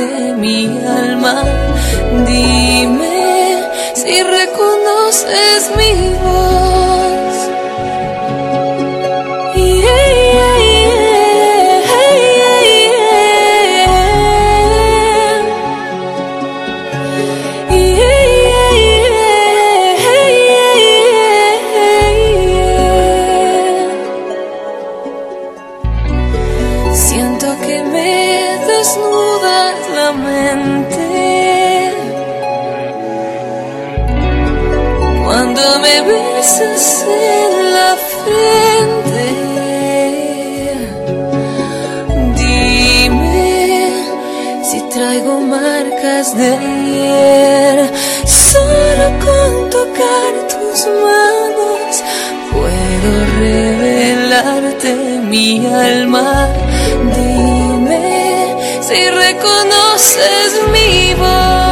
revelarte mi alma. Dime si reconoces mi voz. Siento que me desnudas la mente cuando me besas en la frente. Dime si traigo marcas de ayer. Solo con tocar tus manos puedo revelarte mi alma. Dime si reconoces mi voz.